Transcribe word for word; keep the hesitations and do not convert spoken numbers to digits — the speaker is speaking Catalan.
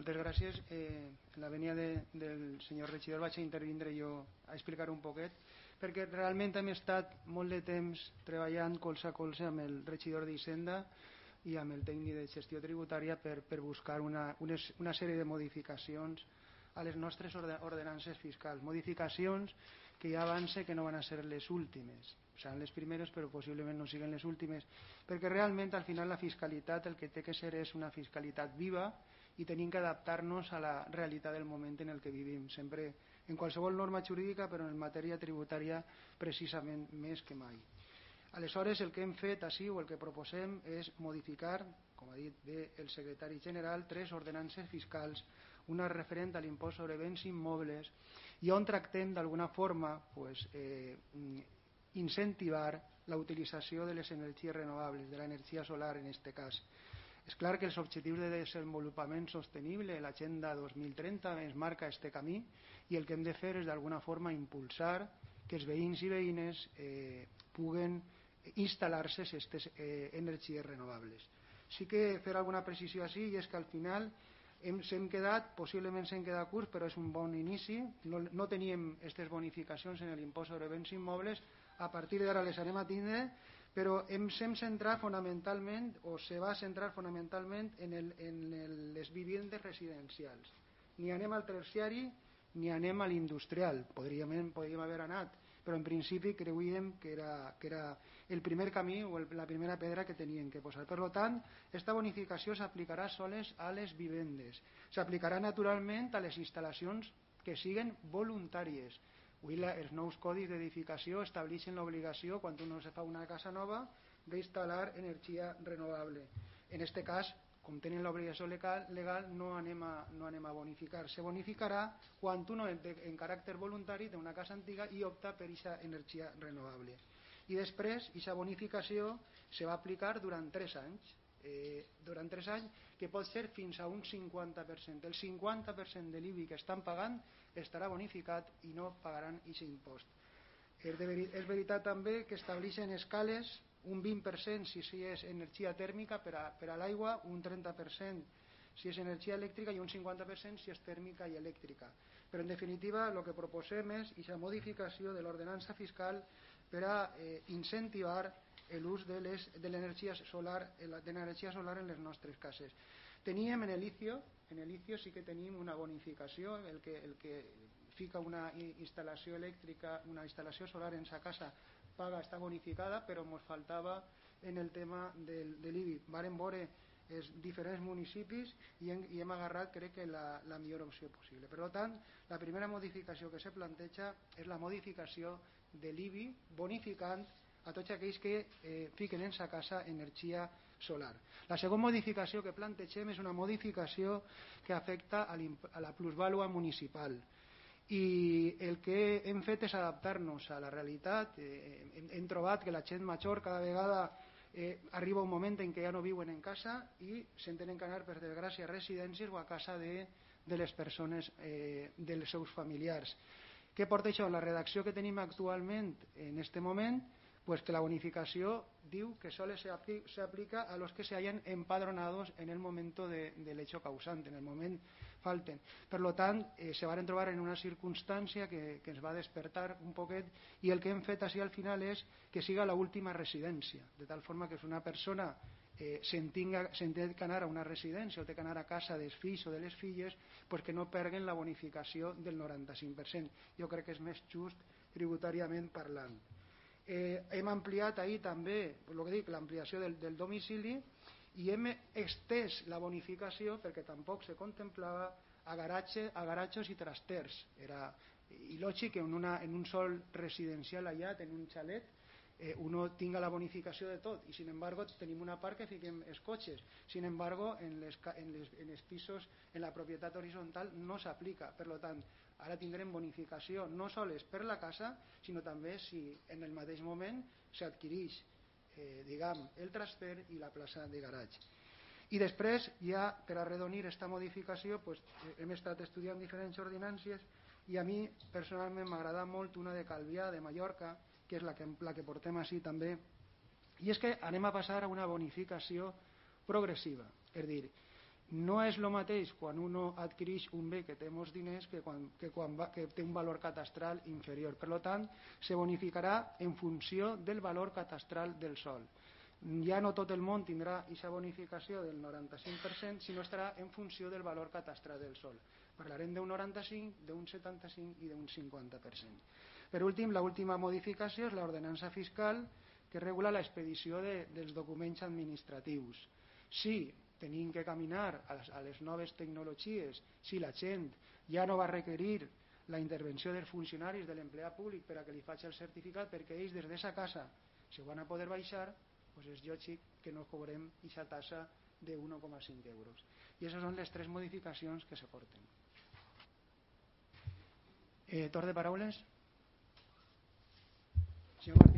moltes gràcies. Eh, en la venia de, del senyor regidor vaig a intervindre jo a explicar un poquet, perquè realment hem estat molt de temps treballant colze a colze amb el regidor d'Hisenda i amb el tècnic de gestió tributària per, per buscar una, unes, una sèrie de modificacions a les nostres ordenances fiscals. Modificacions que ja avance que no van a ser les últimes. Seran les primeres, però possiblement no siguin les últimes, perquè realment al final la fiscalitat el que té que ser és una fiscalitat viva i tenim que adaptar-nos a la realitat del moment en el que vivim, sempre en qualsevol norma jurídica, però en matèria tributària precisament més que mai. Aleshores, el que hem fet així o el que proposem és modificar, com ha dit bé el secretari general, tres ordenances fiscals, una referent a l'impost sobre béns immobles i on tractem d'alguna forma pues, eh, incentivar la utilització de les energies renovables, de l'energia solar en aquest cas. És clar que els objectius de desenvolupament sostenible, l'Agenda dos mil trenta, ens marca aquest camí i el que hem de fer és d'alguna forma impulsar que els veïns i veïnes eh, puguen instal·lar-se aquestes eh, energies renovables. Sí que fer alguna precisió així i és que al final hem, hem quedat, possiblement s'hem quedat curts, però és un bon inici. No, no teníem aquestes bonificacions en l'impost sobre béns immobles, a partir d'ara les anem a tindre, però ens hem centrat fonamentalment o se va centrar fonamentalment en, el, en el, les vivendes residencials. Ni anem al terciari ni anem a l'industrial, podríem, podríem haver anat, però en principi creiem que era, que era el primer camí o el, la primera pedra que tenien que posar. Per tant, aquesta bonificació s'aplicarà soles a les vivendes. S'aplicarà naturalment a les instal·lacions que siguen voluntàries. Avui la, els nous codis d'edificació estableixen l'obligació, quan uno se fa una casa nova, d'instal·lar energia renovable. En aquest cas, com tenen l'obligació legal, legal no, anem a, no anem a bonificar. Se bonificarà quan uno en, en caràcter voluntari té una casa antiga i opta per aquesta energia renovable. I després, aquesta bonificació se va aplicar durant tres anys. Eh, durant tres anys, que pot ser fins a un cinquanta per cent. El cinquanta per cent de l'I B I que estan pagant estarà bonificat i no pagaran aquest impost. És, de veri és veritat també que estableixen escales, un vint per cent si és energia tèrmica per a, per a l'aigua, un trenta per cent si és energia elèctrica i un cinquanta per cent si és tèrmica i elèctrica. Però en definitiva el que proposem és la modificació de l'ordenança fiscal per a eh, incentivar l'ús de l'energia solar, de l'energia solar en les nostres cases. Teníem en l'ICIO, en l'ICIO sí que tenim una bonificació, el que, el que fica una instal·lació elèctrica, una instal·lació solar en sa casa paga, està bonificada, però ens faltava en el tema del, de l'I B I. Varen veure els diferents municipis i hem, i hem agarrat, crec que, la, la millor opció possible. Per tant, la primera modificació que se planteja és la modificació de l'I B I bonificant a tots aquells que eh, fiquen en sa casa energia solar. La segona modificació que plantegem és una modificació que afecta a, a la plusvàlua municipal. I el que hem fet és adaptar-nos a la realitat. Eh, hem, hem trobat que la gent major cada vegada eh, arriba un moment en què ja no viuen en casa i se'n tenen que anar, per desgràcia, a residències o a casa de, de les persones, eh, dels seus familiars. Què porta això? La redacció que tenim actualment en aquest moment, pues que la bonificació diu que solo se, apli se aplica a los que se hayan empadronados en el momento de, del hecho causante, en el moment falten. Per lo tant, eh, se van trobar en una circumstància que, que ens va despertar un poquet i el que hem fet així al final és que siga l'última residència, de tal forma que és una persona eh, se'n té que anar a una residència o té que anar a casa dels fills o de les filles, pues que no perguen la bonificació del noranta-cinc per cent. Jo crec que és més just tributàriament parlant. Eh, hem ampliat ahir també el que dic, l'ampliació del, del domicili i hem estès la bonificació perquè tampoc se contemplava a, garatge, a garatges i trasters. Era il·lògic que en, una, en un sol residencial allà, en un xalet, eh, uno tinga la bonificació de tot i sin embargo tenim una part que fiquem els cotxes. Sin embargo, en, les, en, les, en els pisos, en la propietat horitzontal no s'aplica. Per tant, ara tindrem bonificació no sols per la casa, sinó també si en el mateix moment s'adquireix eh, diguem, el transfer i la plaça de garatge. I després, ja per arredonir aquesta modificació, pues, hem estat estudiant diferents ordinàncies i a mi personalment m'agrada molt una de Calvià, de Mallorca, que és la que, la que portem així també, i és que anem a passar a una bonificació progressiva. És a dir, No és el mateix quan uno adquireix un bé que té molts diners que quan, que quan va, que té un valor catastral inferior. Per tant, se bonificarà en funció del valor catastral del sòl. Ja no tot el món tindrà aquesta bonificació del noranta-cinc per cent, sinó estarà en funció del valor catastral del sòl. Parlarem d'un noranta-cinc, d'un setanta-cinc i d'un cinquanta per cent. Per últim, l'última modificació és l'ordenança fiscal que regula l'expedició de, dels documents administratius. Si tenim que caminar a les noves tecnologies, si la gent ja no va requerir la intervenció dels funcionaris de l'empleat públic per a que li faci el certificat perquè ells des de sa casa se van a poder baixar, doncs és lògic que no cobrem aquesta tassa d'un coma cinc euros. I aquestes són les tres modificacions que se porten. Eh, torn de paraules? Senyor Martínez.